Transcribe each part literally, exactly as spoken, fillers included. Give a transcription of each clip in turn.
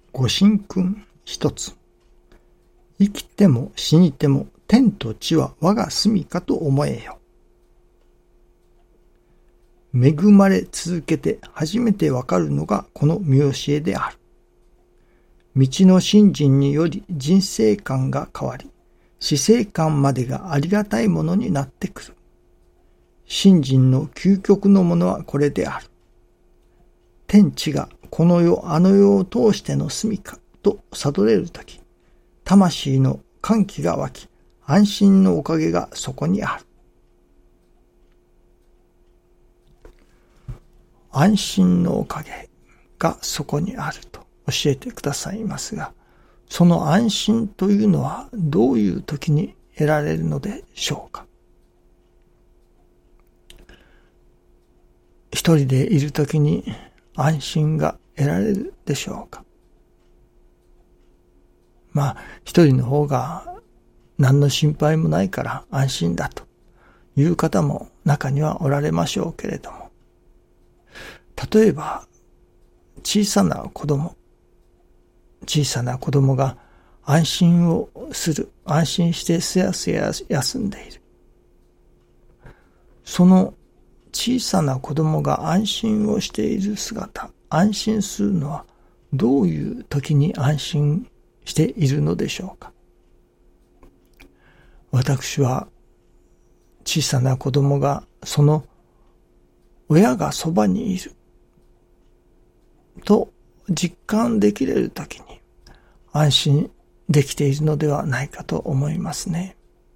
ご神君一つ。生きても死にても天と地は我が住処と思えよ。恵まれ続けて初めてわかるのがこの見教えである。道の信心により人生観が変わり、死生観までがありがたいものになってくる。信心の究極のものはこれである。天地がこの世あの世を通しての住処と悟れるとき、魂の歓喜が湧き、安心のおかげがそこにある。安心のおかげがそこにあると教えてくださいますが、その安心というのはどういう時に得られるのでしょうか。一人でいる時に安心が得られるでしょうか。まあ一人の方が何の心配もないから安心だという方も中にはおられましょうけれども、例えば小さな子供小さな子供が安心をする、安心してすやすや休んでいる。その小さな子供が安心をしている姿、安心するのはどういう時に安心しているのでしょうか。私は小さな子供がその親がそばにいると実感できれるときに安心できているのではないかと思いますね。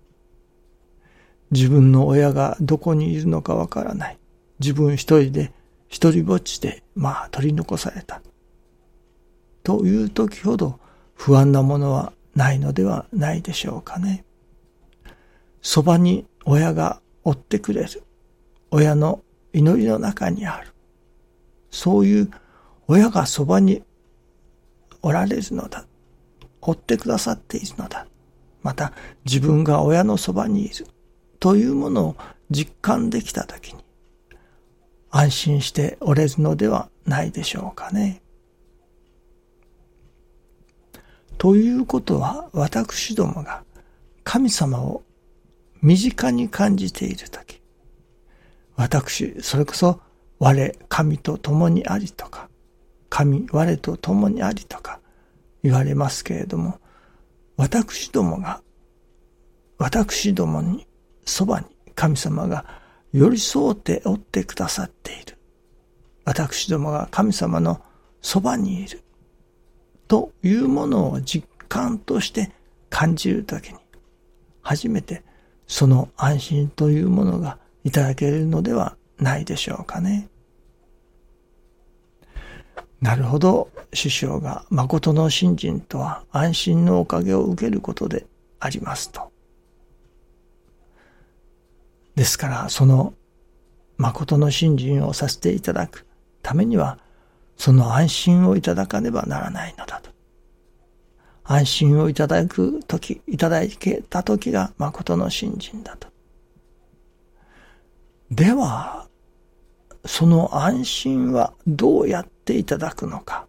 自分の親がどこにいるのかわからない。自分一人で一人ぼっちでまあ取り残された。というときほど不安なものはないのではないでしょうかね。そばに親が追ってくれる。親の祈りの中にある。そういう親がそばにおられるのだ。追ってくださっているのだ。また自分が親のそばにいるというものを実感できたときに安心しておれるのではないでしょうかね。ということは私どもが神様を身近に感じているとき、私、それこそ我、神と共にありとか、神、我と共にありとか言われますけれども、私どもが、私どもにそばに神様が寄り添うておってくださっている。私どもが神様のそばにいる。というものを実感として感じるときに、初めてその安心というものがいただけるのではないでしょうかね。なるほど、師匠が誠の信心とは安心のおかげを受けることでありますと。ですからその誠の信心をさせていただくためにはその安心をいただかねばならないのだと。安心をいただくとき、いただけたときが誠の信心だと。では、その安心はどうやっていただくのか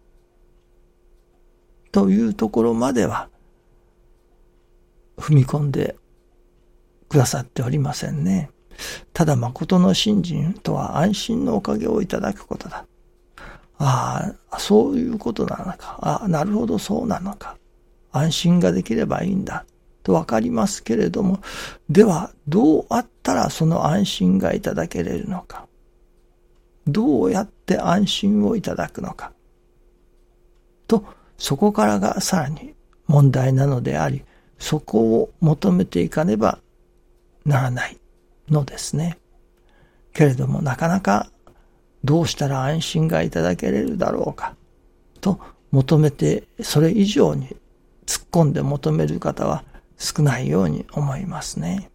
というところまでは踏み込んでくださっておりませんね。ただ誠の信心とは安心のおかげをいただくことだ。ああ、そういうことなのか。ああ、なるほど、そうなのか。安心ができればいいんだとわかりますけれども、ではどうあったらその安心がいただけれるのか。どうやって安心をいただくのか。と、そこからがさらに問題なのであり、そこを求めていかねばならないのですね。けれどもなかなかどうしたら安心がいただけれるだろうかと求めて、それ以上に突っ込んで求める方は少ないように思いますね。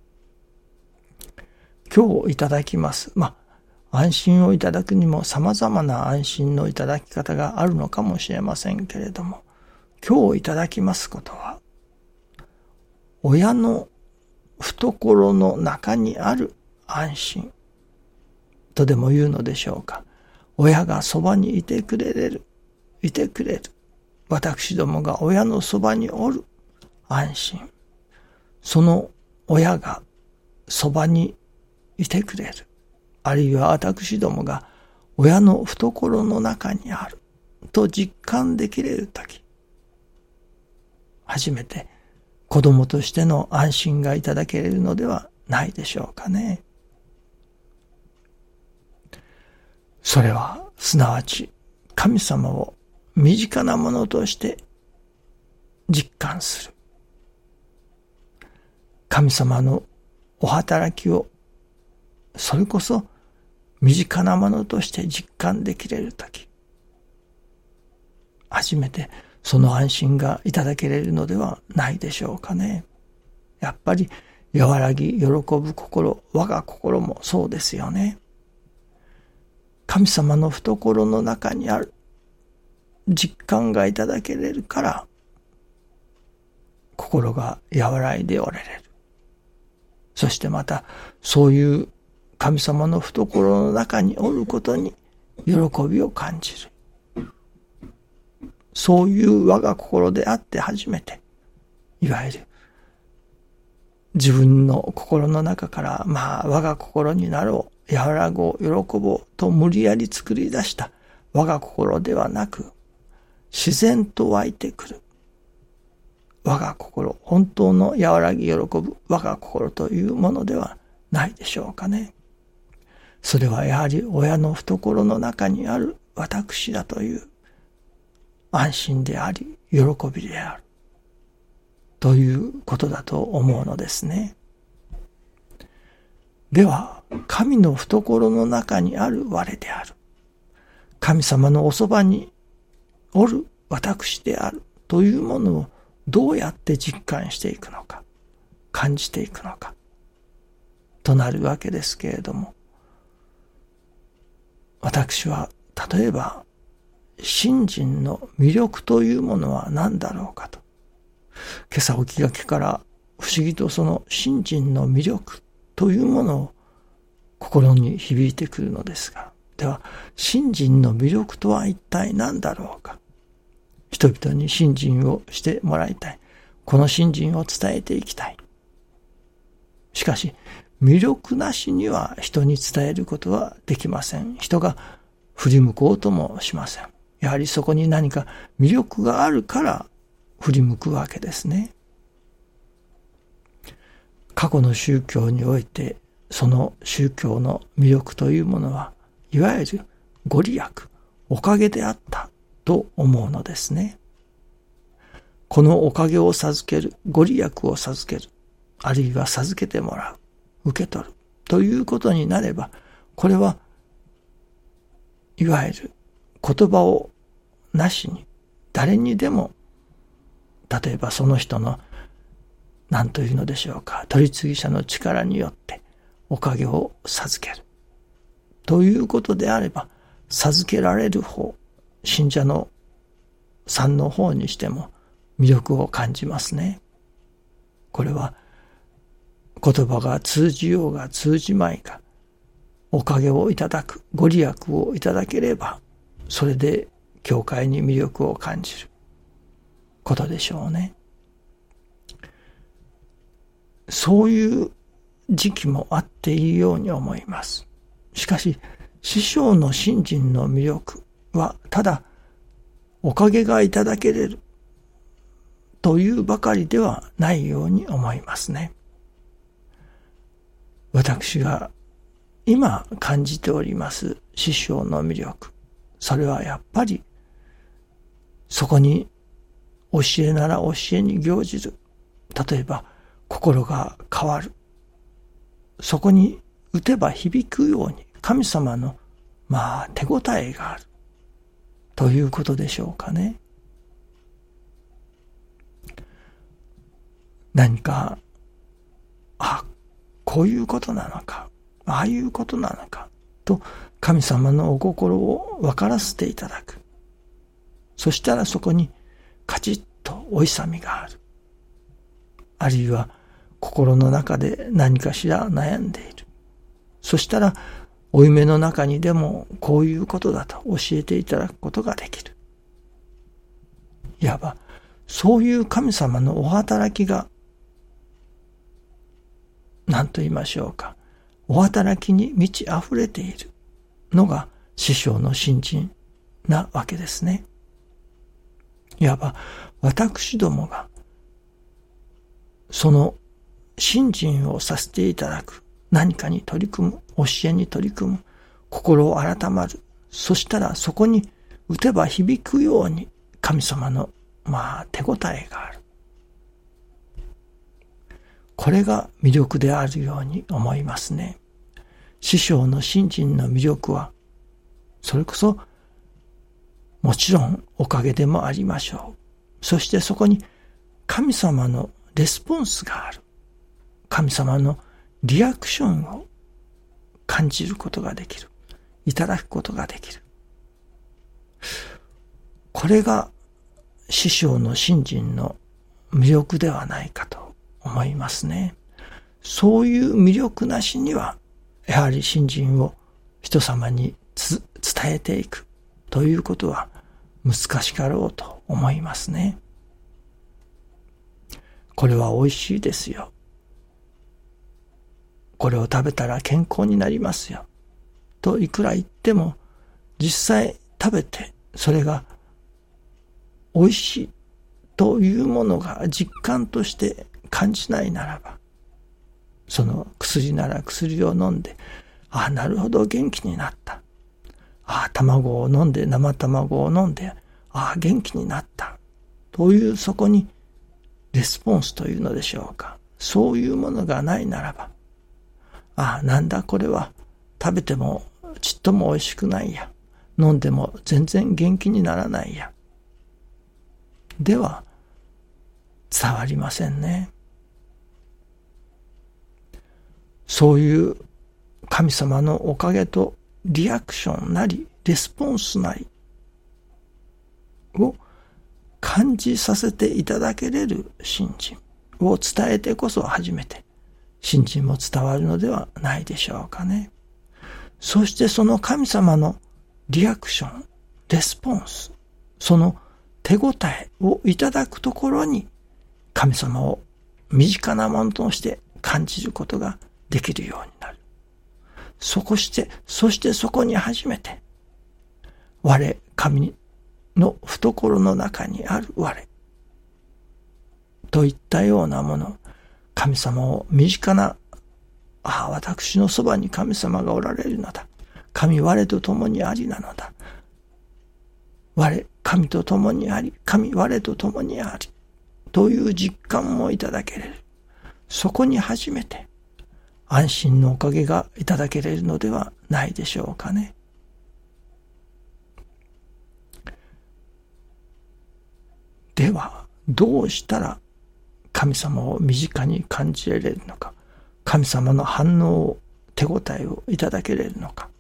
今日いただきます。まあ、安心をいただくにも様々な安心のいただき方があるのかもしれませんけれども、今日いただきますことは、親の懐の中にある安心とでも言うのでしょうか。親がそばにいてくれる、いてくれる。 私どもが親のそばにおる安心。その親がそばにいてくれる。あるいは私どもが親の懐の中にあると実感できれるとき、初めて子供としての安心がいただけれるのではないでしょうかね。それはすなわち神様を身近なものとして実感する。神様のお働きをそれこそ身近なものとして実感できれるとき、初めてその安心がいただけれるのではないでしょうかね。やっぱり和らぎ喜ぶ心、我が心もそうですよね。神様の懐の中にある実感がいただけれるから心が和らいでおられる。そしてまたそういう神様の懐の中におることに喜びを感じる。そういう我が心であって初めて、いわゆる自分の心の中からまあ我が心になろう、和らごう、喜ぼうと無理やり作り出した我が心ではなく、自然と湧いてくる我が心、本当の和らぎ喜ぶ我が心というものではないでしょうかね。それはやはり親の懐の中にある私だという安心であり喜びであるということだと思うのですね。では神の懐の中にある我である、神様のおそばにおる私であるというものをどうやって実感していくのか、感じていくのかとなるわけですけれども、私は例えば信心の魅力というものは何だろうかと、今朝起きがけから不思議とその信心の魅力というものを心に響いてくるのですが、では信心の魅力とは一体何だろうか。人々に信心をしてもらいたい。この信心を伝えていきたい。しかし魅力なしには人に伝えることはできません。人が振り向こうともしません。やはりそこに何か魅力があるから振り向くわけですね。過去の宗教においてその宗教の魅力というものはいわゆるご利益、おかげであったと思うのですね。このおかげを授ける、ご利益を授ける、あるいは授けてもらう、受け取るということになれば、これはいわゆる言葉をなしに誰にでも、例えばその人の何というのでしょうか、取り次ぎ者の力によっておかげを授けるということであれば、授けられる方、信者のさんの方にしても魅力を感じますね。これは言葉が通じようが通じまいが、おかげをいただく、ご利益をいただければ、それで教会に魅力を感じることでしょうね。そういう時期もあっていいように思います。しかし、師匠の信心の魅力は、ただ、おかげがいただけれるというばかりではないように思いますね。私が今感じております師匠の魅力、それはやっぱりそこに教えなら教えに行じる、例えば心が変わる、そこに打てば響くように神様のまあ手応えがあるということでしょうかね。何か、あ、こういうことなのか、ああいうことなのかと神様のお心を分からせていただく。そしたらそこにカチッとお勇みがある。あるいは心の中で何かしら悩んでいる。そしたら負い目の中にでもこういうことだと教えていただくことができる。 いわばそういう神様のお働きが、何と言いましょうか、お働きに満ち溢れているのが師匠の信心なわけですね。いわば私どもがその信心をさせていただく、何かに取り組む、教えに取り組む、心を改まる、そしたらそこに打てば響くように神様のまあ手応えがある。これが魅力であるように思いますね。師匠の信心の魅力は、それこそもちろんおかげでもありましょう。そしてそこに神様のレスポンスがある。神様のリアクションを感じることができる。いただくことができる。これが師匠の信心の魅力ではないかと思いますね。そういう魅力なしには、やはり信心を人様に伝えていくということは難しかろうと思いますね。これは美味しいですよ。これを食べたら健康になりますよ。といくら言っても、実際食べてそれが美味しいというものが実感として感じないならば、その薬なら薬を飲んで、ああ、なるほど元気になった。ああ、卵を飲んで、生卵を飲んで、ああ、元気になった。というそこにレスポンスというのでしょうか。そういうものがないならば、ああ、なんだこれは食べてもちっとも美味しくないや。飲んでも全然元気にならないや。では、伝わりませんね。そういう神様のおかげとリアクションなり、レスポンスなりを感じさせていただけれる信心を伝えてこそ初めて信心も伝わるのではないでしょうかね。そしてその神様のリアクション、レスポンス、その手応えをいただくところに神様を身近なものとして感じることができるようになる。そこして、そしてそこに初めて我、神の懐の中にある我といったようなもの、神様を身近な、ああ、私のそばに神様がおられるのだ。神我と共にありなのだ。我、神と共にあり、神我と共にあり。という実感もいただけれる。そこに初めて安心のおかげがいただけれるのではないでしょうかね。では、どうしたら神様を身近に感じられるのか、神様の反応を、手応えをいただけれるのか。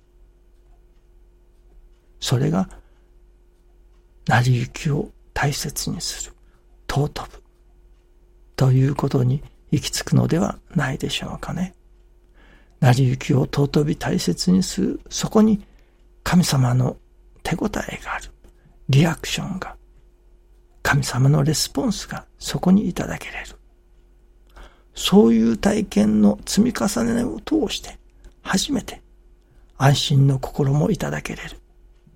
それが、成り行きを大切にする、尊ぶ、ということに行き着くのではないでしょうかね。成り行きを尊び大切にする、そこに神様の手応えがある、リアクションが、神様のレスポンスがそこにいただけれる。そういう体験の積み重ねを通して、初めて安心の心もいただけれる。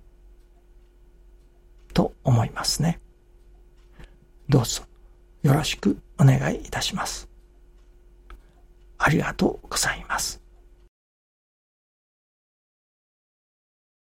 と思いますね。どうぞよろしくお願いいたします。ありがとうございます。